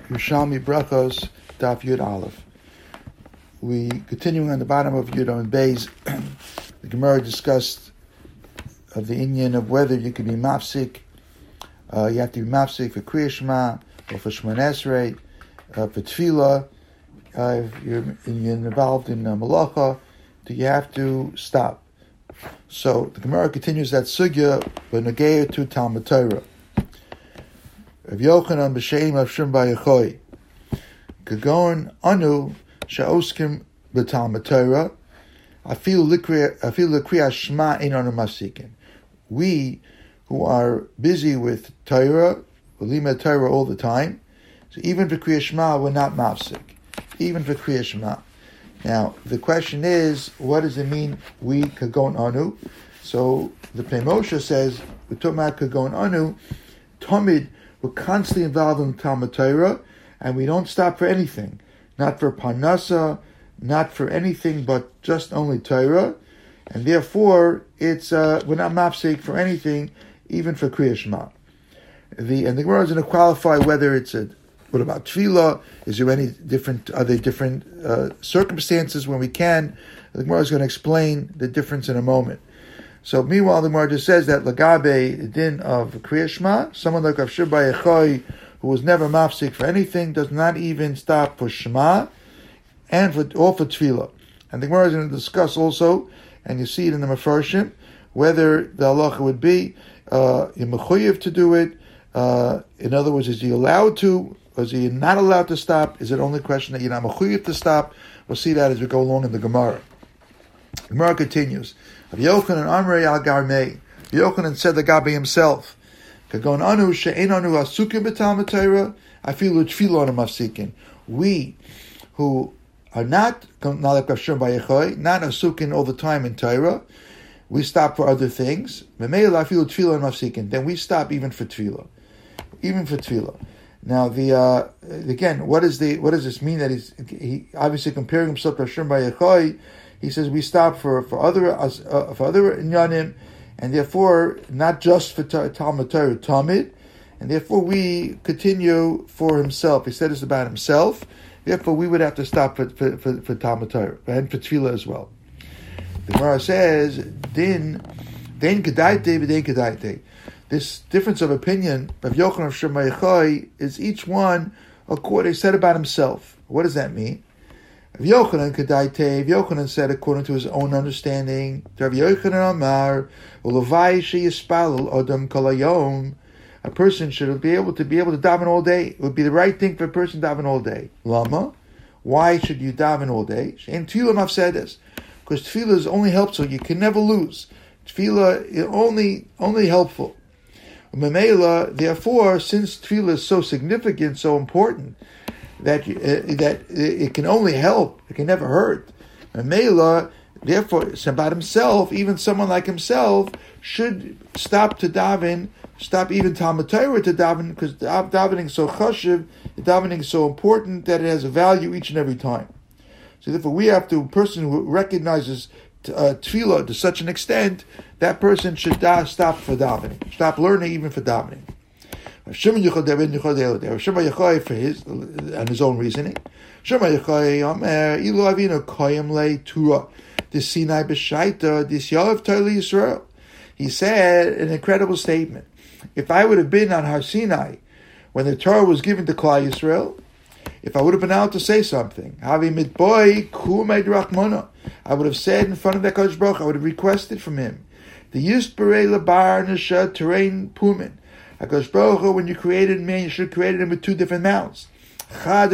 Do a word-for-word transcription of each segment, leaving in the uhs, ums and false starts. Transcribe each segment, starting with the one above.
Yerushalmi Brachos, Daf Yud Aleph. We continuing on the bottom of Yud and Beis. The Gemara discussed of the Inyan of whether you can be mafsik. Uh, you have to be mafsik for Kriya Shema or for Shemon Esrei, uh, for Tefillah. Uh, if you're, you're involved in uh, Malacha, do you have to stop? So the Gemara continues that sugya b'negei to Talmud Torah. Rav Yochanan b'sheim of Shum B'Yachoi Kagon anu she'oskim b'Talmud Torah afilu l'kriyas Shema ein anu mafsikin. We who are busy with Torah, we limit Torah all the time, so even for Kriyas Shema we're not mafsik. Even for Kriyas Shema. Now the question is, what does it mean we kagon anu? So the Pnei Moshe says we're talking about kagon anu tamid. We're constantly involved in Talmud Torah, and we don't stop for anything. Not for Parnasa, not for anything but just only Torah. And therefore, it's uh, we're not mafsik for anything, even for Kriya Shema. The, and the Gemara is going to qualify whether it's a, what about Tefillah? Is there any different, are there different uh, circumstances when we can? The Gemara is going to explain the difference in a moment. So meanwhile, the Gemara just says that Lagabe din of Kriya Shema, someone like Rav Shir B'Yachoi, who was never mafsik for anything, does not even stop for Shema and for or for Tefillah. And the Gemara is going to discuss also, and you see it in the Mefarshim, whether the halacha would be uh, mechuyev to do it. Uh, in other words, is he allowed to? Or is he not allowed to stop? Is it only a question that you're not mechuyev to stop? We'll see that as we go along in the Gemara. The Gemara continues. Rav Yochanan Amrei al Garmei. Yochanan said the Gabi himself, Kagon anu she'en anu asukim b'Talmud Torah, afilu tefillah anu mafsikin. We who are not not like Rav Shimon B'Yachoi, not asukin all the time in Torah, we stop for other things. Memela afilu tefillah anu mafsikin. Then we stop even for tefillah, even for tefillah. Now the uh, again, what is the what does this mean? That he's he obviously comparing himself to Rav Shimon B'Yachoi. He says we stop for for other uh, for other inyanim, and therefore not just for Talmud Torah Talmud, and therefore we continue for himself. He said this about himself. Therefore, we would have to stop for for, for, for Talmud Torah and for Tefillah as well. The Gemara says din din kedaite v'din kedaite. This difference of opinion of Yochanan of Shir B'Yachoi is each one according said about himself. What does that mean? Rav Yochanan Kedaite, Yochanan said according to his own understanding, Rav Yochanan Amar, Ulavai sheyispalel Adam Kalayom, a person should be able to be able to daven all day. It would be the right thing for a person to daven all day. Lama, why should you daven all day? And Tefillah I've said this, because Tefillah is only helpful. You can never lose. Tefillah is only only helpful. Memela, therefore, since Tefillah is so significant, so important, that uh, that it can only help, it can never hurt. And Mela, therefore, about himself, even someone like himself, should stop to daven, stop even Talmud Torah to daven, because davening is so chashiv, davening is so important that it has a value each and every time. So therefore, we have to, a person who recognizes uh, tefillah to such an extent, that person should da, stop for davening, stop learning even for davening. Shimon Yachoi for his and his own reasoning. Shimon Yachoi Omer Ilu Avinu Koyim Le Tura the Sinai B'Shaita Dis Yalav Torah Yisrael. He said an incredible statement. If I would have been on Har Sinai when the Torah was given to Klal Yisrael, if I would have been able to say something, Havi Mitboy Kumei Drachmona, I would have said in front of the Kodesh Baruch, I would have requested from him the Yisparei Labar Nesha Terrain Pumin. HaKadosh Baruch Hu, when you created man, you should have created him with two different mouths. One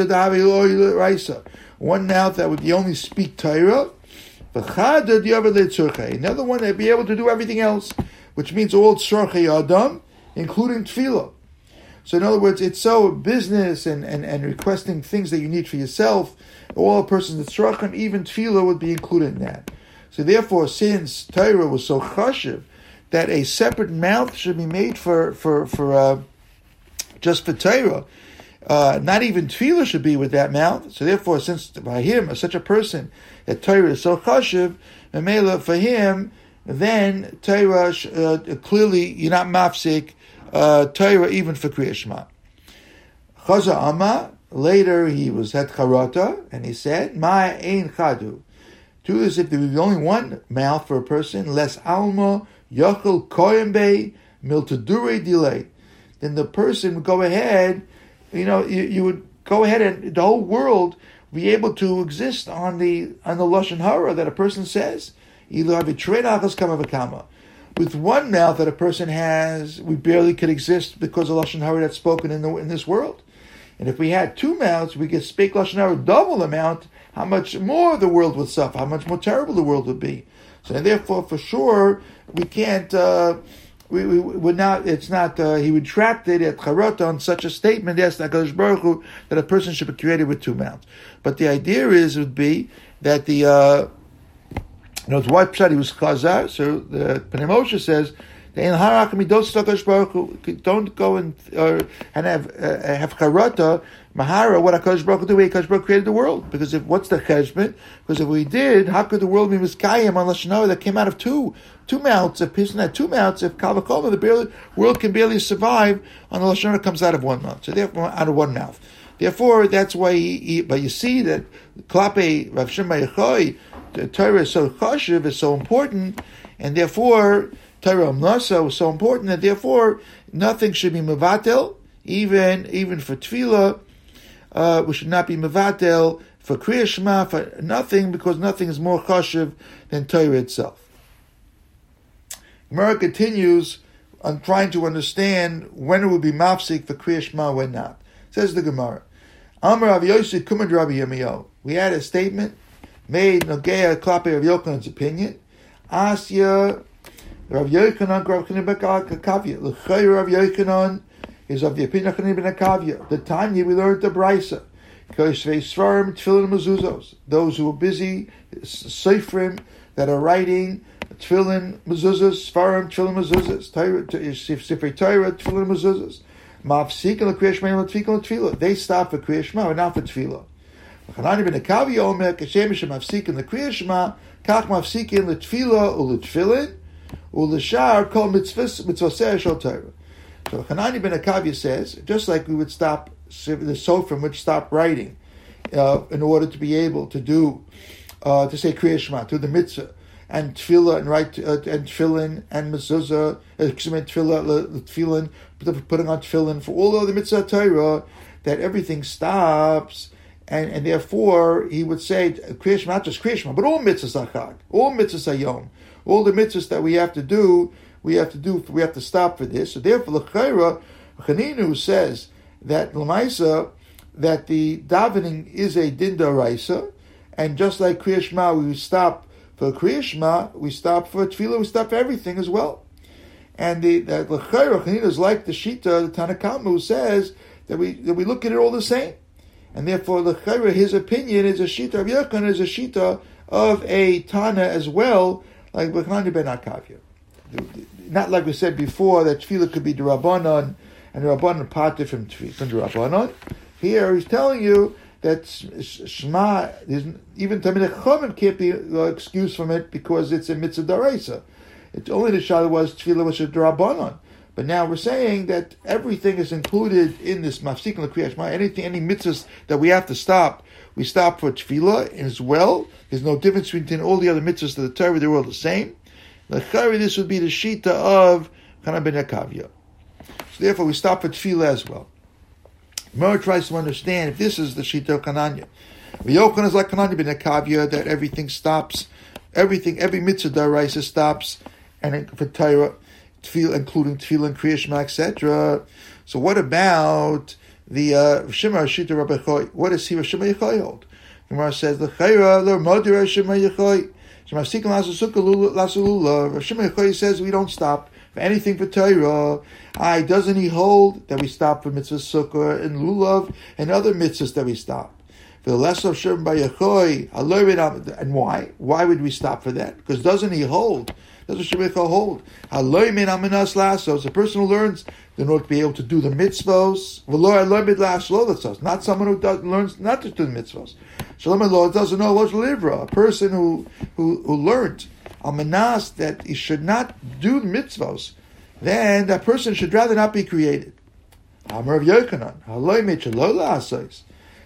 mouth that would only speak Torah, another one that would be able to do everything else, which means all tzorchei adam, including tefillah. So in other words, it's so business and, and, and requesting things that you need for yourself, all a person's tzorchim, even tefillah would be included in that. So therefore, since Torah was so chashiv, that a separate mouth should be made for for for uh, just for Torah. Uh, not even tefillah should be with that mouth. So therefore, since by him, such a person, that Torah is so chashiv, memela for him, then Torah uh, clearly you're not mafsik uh, Torah even for Kriya Shema. Chaza Ama later he was het charata, and he said, Ma ein chadu. Two is if there was only one mouth for a person, less alma, yachel koyembe, miltadure delay. Then the person would go ahead, you know, you, you would go ahead and the whole world be able to exist on the on the lashon hara that a person says. With one mouth that a person has, we barely could exist because of lashon hara that's spoken in the in this world. And if we had two mouths, we could speak lashon hara double the amount. How much more the world would suffer? How much more terrible the world would be? So therefore, for sure, we can't. Uh, we, we would not. It's not. Uh, he retracted at charata on such a statement. Yes, HaKadosh Baruch Hu, that a person should be created with two mouths. But the idea is would be that the. Uh, you know, it's why Pshat he was chazar. So the Pnei Moshe says, don't go and uh, and have uh, have charata mahara what HaKadosh Baruch Hu the way HaKadosh Baruch Hu created the world. Because if what's the cheshbon? Because if we did, how could the world be miskayim on lashon hara that came out of two two mouths? If person had two mouths, if kal v'kol, the barely, world can barely survive on the lashon hara that comes out of one mouth. So therefore, out of one mouth. Therefore, that's why. He, he, but you see that klape Rav Shimon Yochai, the Torah is so chashiv, is so important, and therefore Torah Amnasa was so important that therefore nothing should be mevatel, even even for tefillah. Uh, we should not be mevatel for Kriya Shema, for nothing, because nothing is more chashiv than Torah itself. Gemara continues on trying to understand when it would be mafsik for Kriya Shema, when not. Says the Gemara, Amar Rav Yossi Kumad Rabbi Yirmiyahu. We had a statement made Nogea Klape Rav Yochanan's opinion. Asya Rav Yochanan Rav Chanan ben Akavya. L'chayr Rav Yochanan is of the opinion of Chanan ben Akavya. The time we learned the Brisa. Koshvei Svarim Tefillin Mezuzos. Those who are busy, Seifrim, that are writing Tefillin Mezuzos, Svarim Tefillin Mezuzos, Sifrei Torah Tefillin Mezuzos. Mafsikin l'Kriyas Shema l'Tfikon l'Tfilah. They stop for Kriyas Shema, but not for Tfilah. Chanani ben Akavya Omer Kashem Mafsikin l'Kriyas Shema Kach Mafsikin l'Tfilah u'L'Tfilin u'L'Shar Kol Mitzvos Mitzvosei Shel Torah. So Chanani ben Akavya says, just like we would stop the Sofrim would stop writing uh, in order to be able to do uh, to say Kriyas Shema, to the mitzvah, and tefillah and write uh, and tefillin and mezuzah, excuse me, tefillah, tefillin, putting on tefillin for all of the mitzvah Torah, that everything stops, and, and therefore he would say Kriyas Shema, not just Kriyas Shema, but all mitzvahs achag, all mitzvahs hayom, all the mitzvahs that we have to do, we have to do, we have to stop for this. So therefore, l'chayra, Chaninu says that l'maisa, that the davening is a din d'oraisa, and just like Kriyas Shema, we stop for Kriyas Shema, we stop for tefillah, we stop for everything as well. And the that l'chayra Chanina is like the Shita, the Tanakama, who says that we that we look at it all the same, and therefore l'chayra, his opinion is a Shita of Yochanan, is a Shita of a Tana as well, like Bechani ben Akavya. Not like we said before that tefillah could be d'Rabbanan and Rabbanan parted from from d'Rabbanan. Here he's telling you that Shema, even Talmidei Chachamim can't be excused from it because it's a mitzvah d'oraisa. It's only the Shalah was tefillah was a d'Rabbanan. But now we're saying that everything is included in this mafsik l'kriyas Shema. Anything, any mitzvahs that we have to stop, we stop for tefillah as well. There's no difference between all the other mitzvahs to the Torah; they're all the same. L'chari, this would be the shita of Chanan ben Akavya. So therefore, we stop for tefillah as well. Gemara tries to understand if this is the shita of Chananya. Yochanan is like Chanan ben Akavya, that everything stops, everything, every mitzvah d'oraisa stops, and for Torah, tefillah, including tefillah and Kriyas Shema, et cetera. So what about the uh, Shema Shita Rabbi Yochai? What does he Rav Shimon Yochai hold? Gemara says l'chayra lo modir Rav Shimon Yochai. Rav Shimon Yochai says we don't stop for anything for Torah. I doesn't he hold that we stop for mitzvah sukkah and lulav and other mitzvahs that we stop? For the less of Shem by Yochai, and why? Why would we stop for that? Because doesn't he hold? Doesn't Shem Yochai hold? So it's a person who learns in order to be able to do the mitzvahs. Not someone who does, learns not to do the mitzvahs. Shalom Allah doesn't know what's livra. A person who who who learned amanas that he should not do the mitzvahs, then that person should rather not be created. Amar of Yochanan,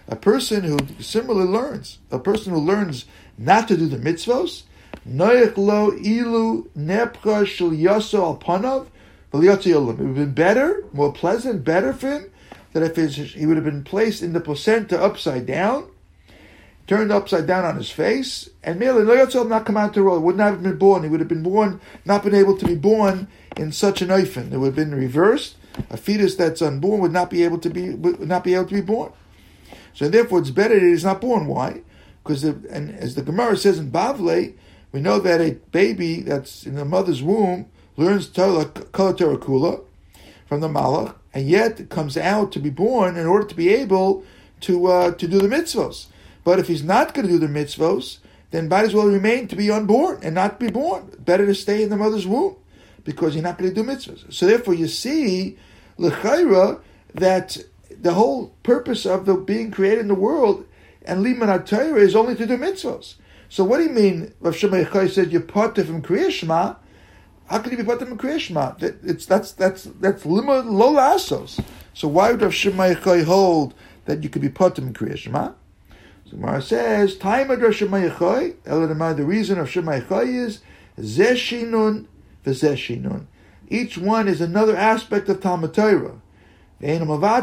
A person who similarly learns, a person who learns not to do the mitzvos, noich lo ilu nepcha shel yaso al panav v'liyotzi olam. It would have been better, more pleasant, better for him, that if his, he would have been placed in the placenta upside down, turned upside down on his face, and merely lo yotzi olam, not come out to the world, would not have been born. He would have been born, not been able to be born in such an oifen. It would have been reversed. A fetus that's unborn would not be able to be would not be able to be born. So therefore, it's better that he's not born. Why? Because the, and as the Gemara says in Bavle, we know that a baby that's in the mother's womb learns Torah Kol Torah Kula from the Malach, and yet comes out to be born in order to be able to uh, to do the mitzvos. But if he's not going to do the mitzvos, then might as well remain to be unborn and not be born. Better to stay in the mother's womb because you're not going to do mitzvos. So therefore, you see, l'chayra, that the whole purpose of the being created in the world and liman HaTorah is only to do mitzvos. So what do you mean? Rav Shimon Yochai said you're parted from Kriyas Shema. How can you be parted from Kriyas Shema? That, it's that's that's that's lima lo lasos. So why would Rav Shimon Yochai hold that you could be parted from Kriyas Shema? So Gemara says, "Time of Rav Shimon Yochai." The reason of Shimon Yochai is zeh shinun v'zeh shinun. Each one is another aspect of Talmud Torah. We know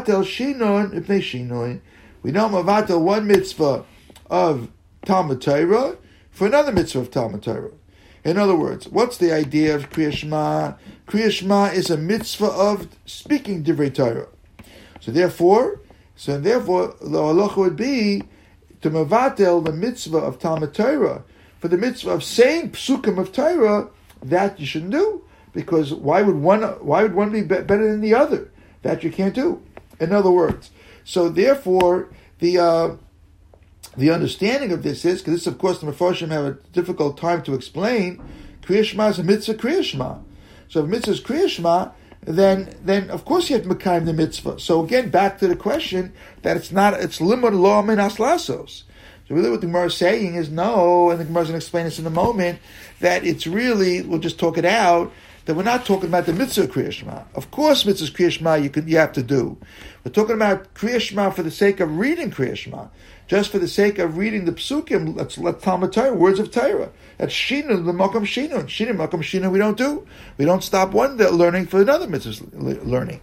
mavatel one mitzvah of Talmud Torah for another mitzvah of Talmud Torah. In other words, what's the idea of Kriyas Shema? Kriyas Shema is a mitzvah of speaking Divrei Torah. So therefore, so therefore, the halacha would be to mavatel the mitzvah of Talmud Torah for the mitzvah of saying psukim of Torah. That you shouldn't do, because why would one why would one be better than the other? That you can't do. In other words, so therefore the uh, the understanding of this is, because this of course the Mefarshim have a difficult time to explain. Kriyas Shema is a mitzvah Kriyas Shema. So if mitzvah is Kriyas Shema, then then of course you have to mekayim the mitzvah. So again, back to the question that it's not it's limud lo min aslasos. So really what the Gemara is saying is no, and the Gemara is going to explain this in a moment, that it's really, we'll just talk it out, that we're not talking about the mitzvah Kriyas Shema. Of course, mitzvah Kriyas Shema you can you have to do. We're talking about Kriyas Shema for the sake of reading Kriyas Shema, just for the sake of reading the psukim. Let's let Talmud Torah, words of Torah. That's shinun, the makam shinun, shinun makam shinun. We don't do. We don't stop one learning for another mitzvah learning.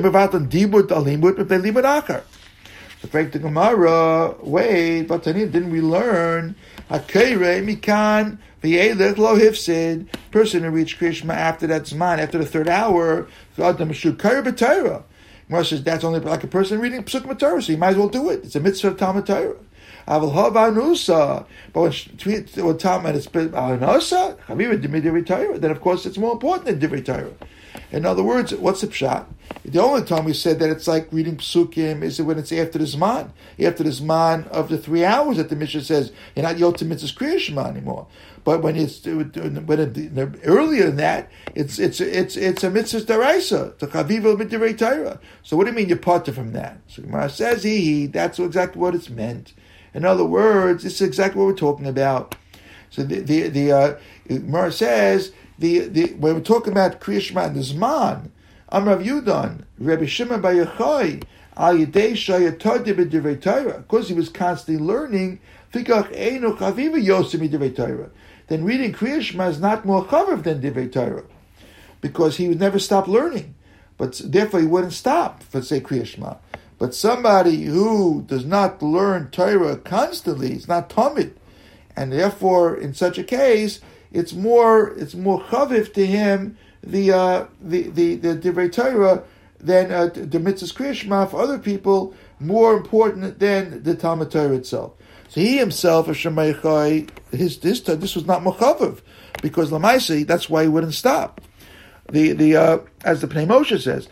So break the Gemara. Wait, but didn't we learn? Hakeire mikan v'yelech lo hifsid. Person who reached Kriyas Shema after that zman, after the third hour, Adam should kair b'Torah. Gemara says that's only like a person reading Psukim Torah, so you might as well do it. It's a mitzvah of Talmud Torah. Aval havanusa, but when when Talmud is avanusa, chaviva d'midivrei Torah, then of course it's more important than divrei Torah. In other words, what's the pshat? The only time we said that it's like reading psukim is when it's after the zman, after the zman of the three hours that the Mishnah says you're not yotzim mitzvahs Kriyas Shema anymore. But when it's when it, earlier than that, it's it's it's it's a mitzvah daraisa to chaviva b'divrei Torah. So what do you mean you're parted from that? So Gemara says he, he that's exactly what it's meant. In other words, this is exactly what we're talking about. So the the the uh, Gemara says the the when we're talking about Kriyas Shema and the zman, Amrav Yudan, Rabbi Shimon bar Yochai, al yedei shayatadi b'divrei Torah, because he was constantly learning. Fikach einu chaviva yosim b'divrei Torah. Then reading Kriyas Shema is not more chaviv than divrei Torah, because he would never stop learning. But therefore he wouldn't stop for say Kriyas Shema. But somebody who does not learn Torah constantly, it's not tamid, and therefore in such a case it's more it's more chaviv to him the uh, the the the divrei Torah than uh, the mitzvahs Kriyas Shema for other people more important than the Talmud Torah itself. So he himself, Shimon Yochai, his this this was not mechaviv, because lamaisi that's why he wouldn't stop. The the uh, as the Pnei Moshe says,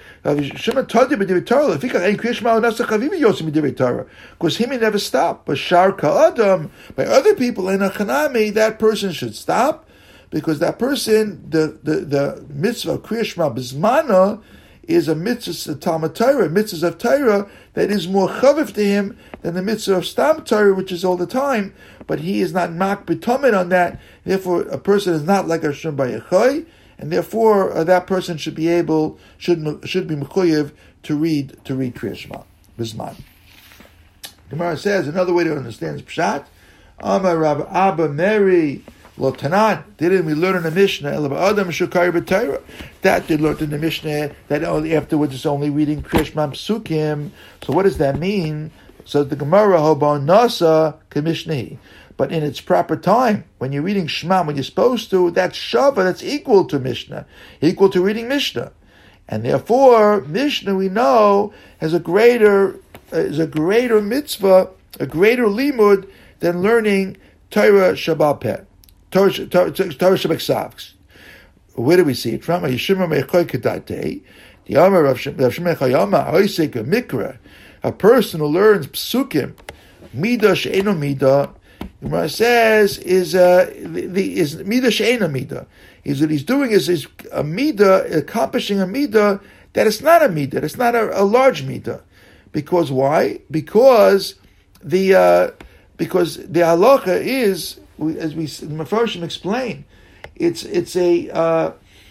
because him he never stopped. But Shar Ka'adam, by other people in a Chanami, that person should stop, because that person, the the, the mitzvah Kriyas Shema Bizmana is a mitzvah of Talmud Torah, mitzvah of Torah that is more chaviv to him than the mitzvah of Stam Torah, which is all the time. But he is not mak b'tomid on that. Therefore, a person is not like a Shimon bar Yochai, and therefore uh, that person should be able should should be mechuyev to read to read Kriyas Shema Bizman. Gemara says another way to understand this pshat. Amar Rabbi Abba Mary Lotanan. Didn't we learn in the Mishnah? Adam Shukari B'Torah. That they learned in the Mishnah. That only afterwards it's only reading Kriyashma Psukim. So what does that mean? So the Gemara Hobon Nasa Kamishnahi. But in its proper time, when you're reading Shema, when you're supposed to, that's Shava, that's equal to Mishnah, equal to reading Mishnah. And therefore, Mishnah, we know, has a greater, uh, is a greater mitzvah, a greater limud, than learning Torah Shabbat Peh, Torah Shabbat Ksav. Where do we see it from? Yeshima Mechoy Kedate, the Amar Rav Shimon Chayama, Hoisek Mikra, a person who learns Psukim, Midah She'eno Midah, Gemara says is uh, the, the is midah she'ena midah. Is what he's doing is is a midah, accomplishing a midah that is not a midah. It's not a, a large midah. Because why? Because the uh, because the halacha is, as we the Mefarshim explain, it's it's a uh,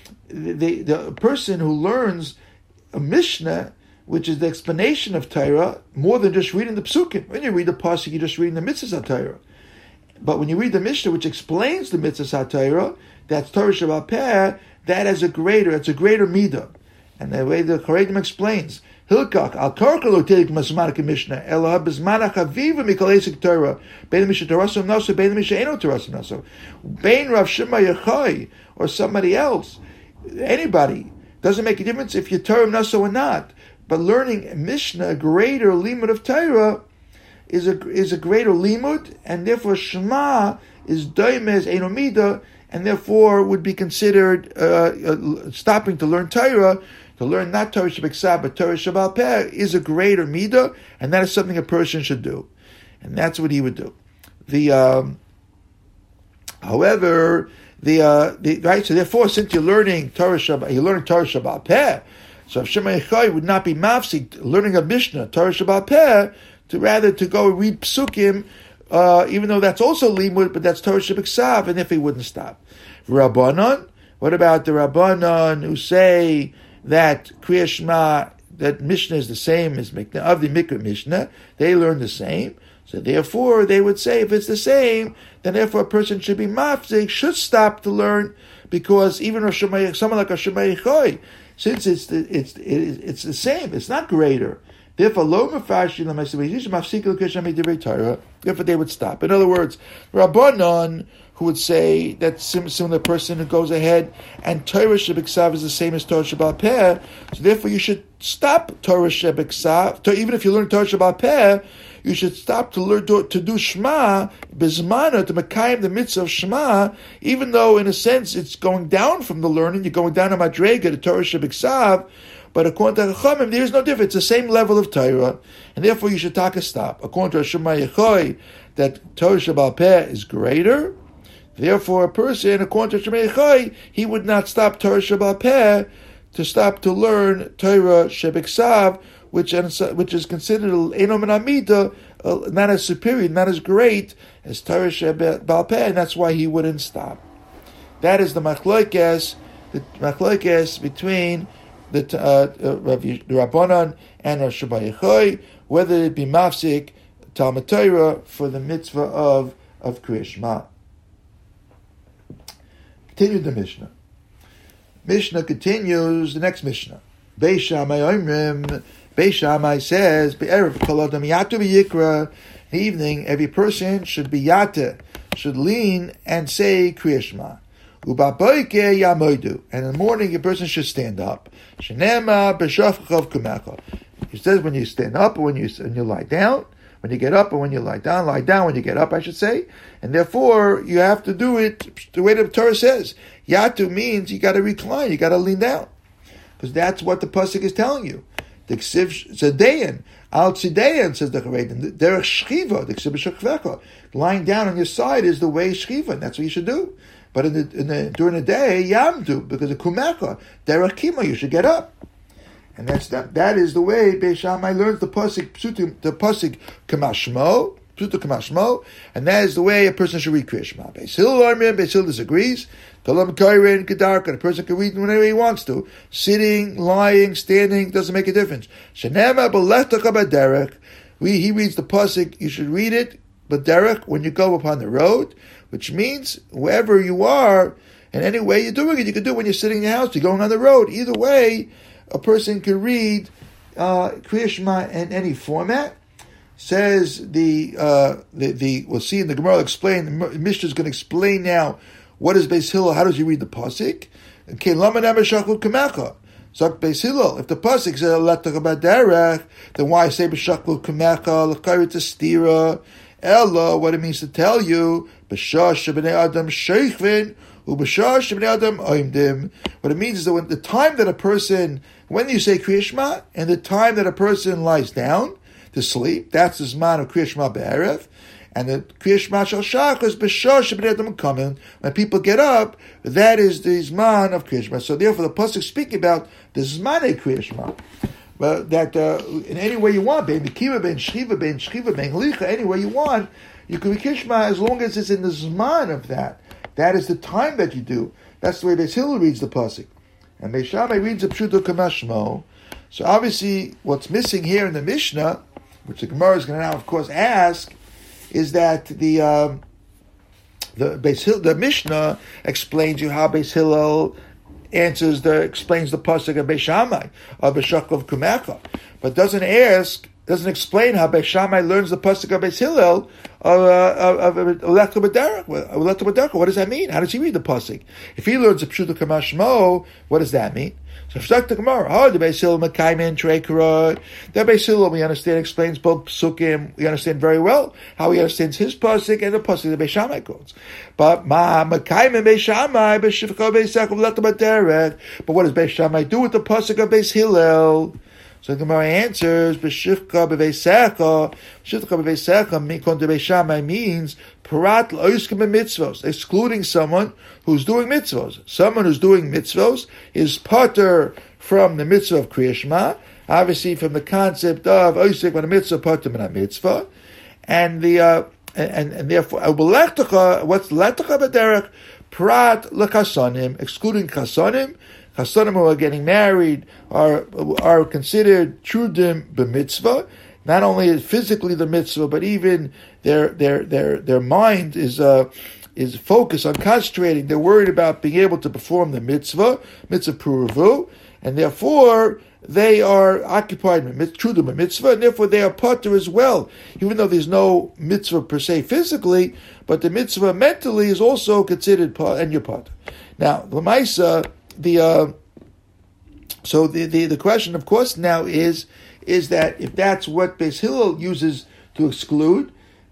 the the person who learns a Mishnah, which is the explanation of Torah, more than just reading the psukim. When you read the pasuk, you're just reading the mitzvahs of Torah. But when you read the Mishnah, which explains the mitzvahs HaTorah, that's Torah Shabbat Peh, that has a greater, it's a greater midah. And the way the Charedim explains, Hilkach, al karka lo telik masmanak Mishnah, ela bezmanach aviva mikol esek Torah, bein Mishnah Torasum Naso, bein Mishnah Eno Torasum Naso, bein Rav Shema Yechai, or somebody else, anybody, doesn't make a difference if you're Torah Naso or not. But learning Mishnah, a greater limud of Torah, is a is a greater limud, and therefore Shema is doimez enomida, and therefore would be considered uh, uh, stopping to learn Torah, to learn not Torah Shabbat but Torah Shabbat Peh is a greater midah, and that is something a person should do, and that's what he would do. The um, however the uh, the right so therefore since you're learning Torah Shabbat, you're learning Torah Shabbat Peh, so if Shema Yechai would not be mafsik learning a Mishnah Torah Shabbat Peh, to rather to go read psukim, uh, even though that's also limud, but that's Torah Shabbat Ksav, and if he wouldn't stop. Rabbanon, what about the Rabbanon who say that Kriya Shema, that Mishnah is the same as Mikna, of the Mikra Mishnah, they learn the same, so therefore they would say if it's the same, then therefore a person should be mafzik, should stop to learn, because even Rosh Hashanah, someone like Rosh Hashanah, since it's the, it's it's the same, it's not greater. Therefore, lo mefarshi therefore they would stop. In other words, Rabbanon, who would say that sim- similar person who goes ahead and Torah Shebiksav is the same as Torah Shabbat Peh, so therefore you should stop Torah Shebiksav. Even if you learn Torah Shabbat Peh, you should stop to learn to, to do Shema Bizmana, to Mekayim the mitzvah of Shema, even though in a sense it's going down from the learning, you're going down to Madrega, to Torah Shebiksav. But according to Chachamim, there is no difference. It's the same level of Torah, and therefore you should take a stop. According to Shema Yechai, that Torah Shabbat Peh is greater. Therefore, a person, according to Shema Yechai, he would not stop Torah Shabbat Peh to stop to learn Torah Shebiksav, which which is considered Enom Amida, not as superior, not as great as Torah Shabbat Peh, and that's why he wouldn't stop. That is the machlokes, the machlokes between the uh, uh, Rabbanan and Rosh Hashanah, whether it be mafsik Talmud Torah for the mitzvah of of Kriya Shema. Continue the Mishnah. Mishnah continues the next Mishnah. Beis Shammai Omrim. Beis Shammai says, "Be'erev kol adam yatu v'yikra." In the evening, every person should be yata, should lean and say Kriya Shema. Ubaboike yamodu, and in the morning a person should stand up. Shenema b'shafchav kumecha. He says when you stand up or when you when you lie down, when you get up or when you lie down, lie down when you get up, I should say, and therefore you have to do it the way the Torah says. Yatu means you got to recline, you got to lean down, because that's what the pasuk is telling you. The ksiv zedayin al tzidayin says the Charedim. Derech shchiva the ksiv b'shachvecha. Lying down on your side is the way shchiva, and that's what you should do. But in the, in the, during the day, yamdu, because of kumecha, derech kima, you should get up. And that's that. That is the way Beis Shammai learns the pasuk, psutim, the pasuk kamashmo, psuta kamashmo, and that is the way a person should read Kriya Shema. Beis Hillel Armin, Beis Hillel disagrees. Kalam kairin kedarka, a person can read whenever he wants to, sitting, lying, standing, doesn't make a difference. Shenema b'lechtaka b'derech. we, he reads the pasuk, you should read it, but Derek, when you go upon the road, which means wherever you are, and any way you're doing it, you can do it when you're sitting in your house, you're going on the road. Either way, a person can read uh, Kriya Shema in any format. Says the, uh, the, the, we'll see in the Gemara explain, the Mishnah is going to explain now what is Beis Hillel, how does he read the pasuk? Okay, Lama Nama Shakul Kamecha. Zak Beis Hillel. If the pasuk says Letach Baderech, then why say B'Shakul Kamecha, L'Chayrit Stira, Ella, what it means to tell you, B'Shash B'nei Adam Sheichvin, U'B'Shash B'nei Adam Oimdim. What it means is that when the time that a person, when you say Kriya Shema, and the time that a person lies down to sleep, that's the Zman of Kriya Shema Be'erev, and the Kriya Shema Shal Shach is B'Shash B'nei Adam coming. When people get up, that is the Zman of Kriya Shema. So therefore, the pasuk speaking about the Zman of Kriya Shema. But that uh, in any way you want, ben Kiva, ben Shchiva, ben Shchiva, ben Licha, any way you want, you can be Kriya Shema as long as it's in the Zman of that. That is the time that you do. That's the way Beis Hillel reads the pasuk, and Beis Shammai reads the Pshuto Kamashmo. So obviously, what's missing here in the Mishnah, which the Gemara is going to now, of course, ask, is that the um, the Beis Hillel, the Mishnah explains you how Beis Hillel answers the explains the pasuk of Beis Shammai of B'Shakul Kamecha, but doesn't ask, doesn't explain how Beis Shammai learns the pasuk of Beis Hillel of of Letach B'Derech. What does that mean? How does he read the pasuk? If he learns the Pshuto Kamashmo, what does that mean? So Shtak the Gemara, oh, the Beis Hillel Mekaymin Treikara. The Beis Hillel, we understand, explains both psukim. We understand very well how he understands his pasuk and the pasuk that Beis Shammai quotes. But Ma Mekaymin Beis Shammai B'Shivcha Beis Yaakov Letach B'Derech. But what does Beis Shammai do with the pasuk of Beis Hillel? So the Gemara answers, B'Shivcha B'Veisecha. B'Shivcha B'Veisecha, Mikon de Beis Shammai means Parat L'Oiskim B'Mitzvos, excluding someone who's doing mitzvos. Someone who's doing mitzvos is pater from the mitzvah of Kriya Shema, obviously from the concept of Oisik when a mitzvah pater min a mitzvah, and the uh, and and therefore what's Letach B'Derech? Parat L'Chasanim, excluding Chasanim. Chasanim who are getting married are are considered trudim b'mitzvah. Not only physically the mitzvah, but even their their their their mind is uh, is focused on concentrating. They're worried about being able to perform the mitzvah, mitzvah puravu, and therefore they are occupied with trudim b'mitzvah, and therefore they are pater as well. Even though there's no mitzvah per se physically, but the mitzvah mentally is also considered pater, and you're pater. Now, l'maisa. The uh, so the, the the question, of course, now is is that if that's what Beis Hillel uses to exclude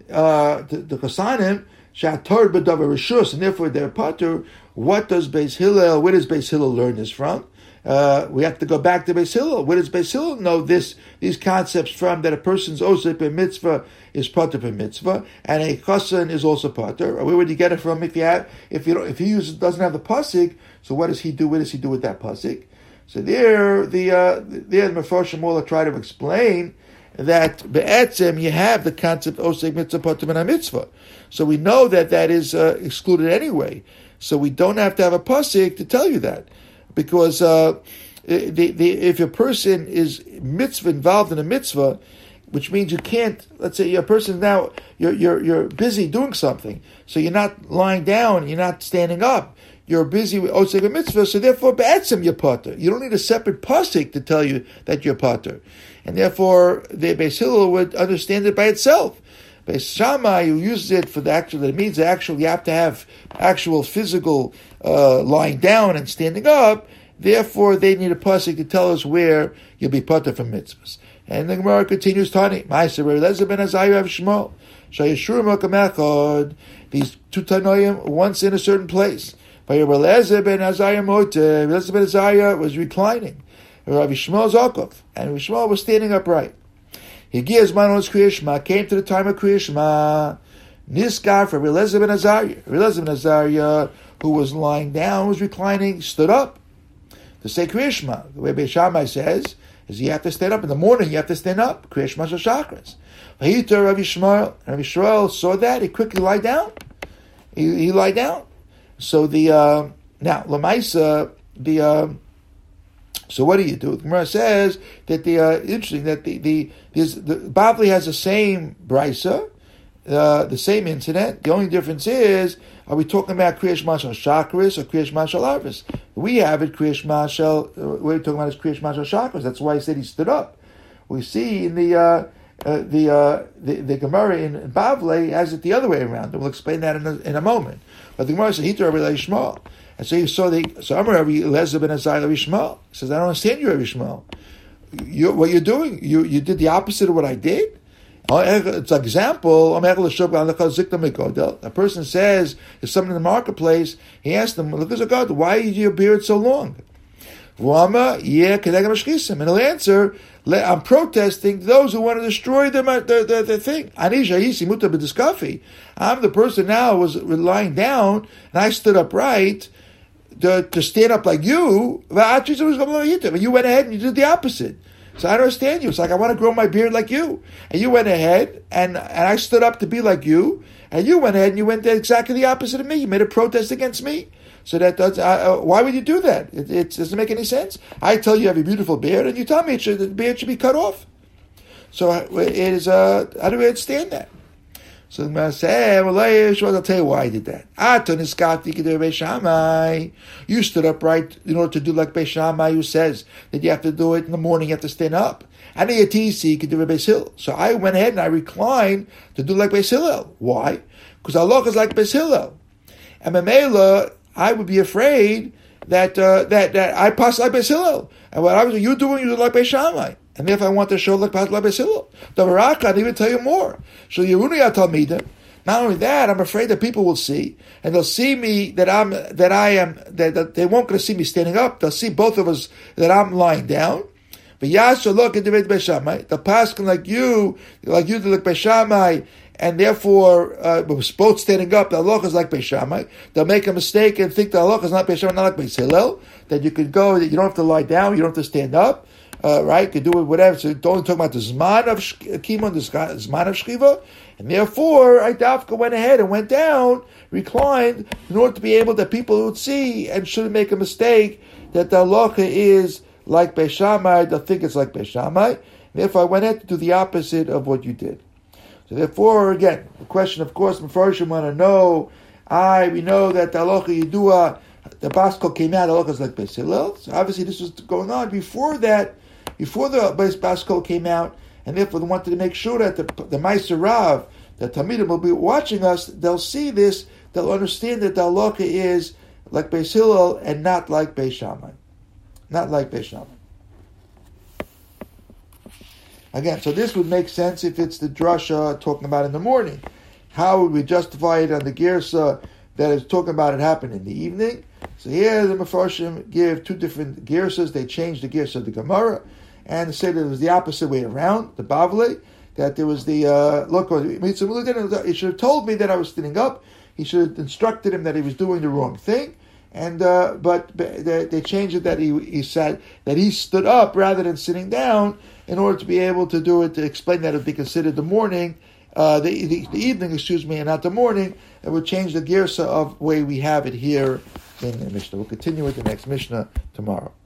uh, the, the Chasanim, Shatar B'Davar Rishus, and therefore they're pater, what does Beis Hillel? Where does Beis Hillel learn this from? Uh, we have to go back to Beis Hillel. Where does Beis Hillel know this? These concepts from that a person's osip per mitzvah is pater per mitzvah, and a chasan is also pater. Where would you get it from? If you have, if you don't, if he uses doesn't have the pasuk, so what does he do? What does he do with that pasuk? So there, the uh, there the Mefarshim will try to explain that be'etzem you have the concept osik mitzvah pater min mitzvah. So we know that that is uh, excluded anyway. So we don't have to have a pasuk to tell you that. Because uh, the, the, if a person is mitzvah involved in a mitzvah, which means you can't, let's say a person now, you're, you're, you're busy doing something, so you're not lying down, you're not standing up, you're busy with osek a mitzvah, so therefore be'etzem you're pater. You don't need a separate pasuk to tell you that you're pater. And therefore, the Beis Hillel would understand it by itself. Beis Shammai, who uses it for the actual, it means actually you have to have actual physical uh, lying down and standing up. Therefore, they need a pasuk to tell us where you'll be pater from mitzvahs. And the Gemara continues, Tani, Ma'aser Eliezer ben Azariah of Shmuel, Shayeshurim HaKamechad. These two Tanoim once in a certain place. Eliezer ben Azariah Mote. Eliezer ben Azariah was reclining. Rabbi Shmuel Zakov, and Rabbi Shmuel was standing upright. Higias Manos Kriya Shema came to the time of Kriya Shema. Niskar for Eliezer ben Azariah. Eliezer ben Azariah, who was lying down, was reclining, stood up to say Kriya Shema. The way Beis Shammai says is you have to stand up in the morning. You have to stand up. Kriya Shema Shachris. Vayiter Rabbi Shmuel. Rabbi Shmuel saw that. He quickly lied down. He, he lied down. So the uh, now Lamaisa the uh, So what do you do? The Gemara says that the uh, interesting that the the the Bavli has the same brisa, uh, the same incident. The only difference is, are we talking about Kriyash Mashal Shakris or Kriyash Mashal Arvis? We have it Kriyash Mashal. Uh, we're talking about is Kriyash Mashal Shakris. That's why I said he stood up. We see in the uh, uh, the, uh, the the Gemara in, in Bavli has it the other way around. And we'll explain that in a, in a moment. But the Gemara said Hitar Rabbi Shmuel. And so you saw the so Amar Rabbi Eliezer ben Azai Rabbi Shmuel. He says, I don't understand you, Rabbi Shmuel. You, what you're doing, you you did the opposite of what I did. It's an example. A person says, if someone in the marketplace, he asks them, look at God, why is your beard so long? And he'll answer, I'm protesting those who want to destroy their, their, their, their thing. I'm the person now who was lying down, and I stood upright to, to stand up like you, and you went ahead and you did the opposite. So I don't understand you. It's like, I want to grow my beard like you. And you went ahead, and, and I stood up to be like you, and you went ahead and you went exactly the opposite of me. You made a protest against me. So that does, uh, why would you do that? It, it doesn't make any sense. I tell you you have a beautiful beard, and you tell me it should, the beard should be cut off. So it is, uh, how do we understand that? So the man said, well, I'll tell you why I did that. You stood upright in order to do like Beis Shammai, who says that you have to do it in the morning, you have to stand up. And the Yatisi could do it Beis Hillel. So I went ahead and I reclined to do like Beis Hillel. Why? Because Allah is like Beis Hillel. And Mamela, I would be afraid that uh, that that I pass like Beis Hillel. And what I was you doing, you did like Beis Shammai. And if I want to show like Beis Hillel, the Barak, I'd even tell you more. So Yeruni Talmidim. Not only that, I'm afraid that people will see, and they'll see me that I'm that I am that, that they won't going to see me standing up. They'll see both of us that I'm lying down. But Yasha look at the Beis Shammai. The paskin like you, like you did like Beis Shammai, and therefore uh, both standing up. The halacha is like Beis Shammai. They'll make a mistake and think the halacha is not Beis Shammai, not like Beis Hillel. That you could go, that you don't have to lie down, you don't have to stand up. Uh, right, you could do it whatever. So don't talk about the zman of kimon, the zman of shchiva, and therefore I Dafka went ahead and went down, reclined, in order to be able that people would see and shouldn't make a mistake that the halacha is like Beis Shammai. They'll think it's like Beis Shammai. Therefore, I went ahead to do the opposite of what you did. So therefore, again, the question, of course, Mefarshim want to know. I we know that the halacha yidua, the Baskol came out. The halacha is like Beis Hillel. So obviously, this was going on before that. Before the Beis Baskol came out, and therefore they wanted to make sure that the, the Meiser Rav, the Talmidim will be watching us, they'll see this, they'll understand that the halacha is like Beis Hillel and not like Beis Shammai. Not like Beis Shammai. Again, so this would make sense if it's the drasha talking about in the morning. How would we justify it on the Gersa that is talking about it happened in the evening? So here the Mefarshim give two different Gersas. They changed the Gersa of the Gemara, and say that it was the opposite way around, the Bavli, that there was the, uh, look, he should have told me that I was standing up. He should have instructed him that he was doing the wrong thing. And uh, but they, they changed it that he he said that he stood up rather than sitting down in order to be able to do it, to explain that it would be considered the morning, uh, the, the the evening, excuse me, and not the morning. It would change the Gersa of way we have it here in the Mishnah. We'll continue with the next Mishnah tomorrow.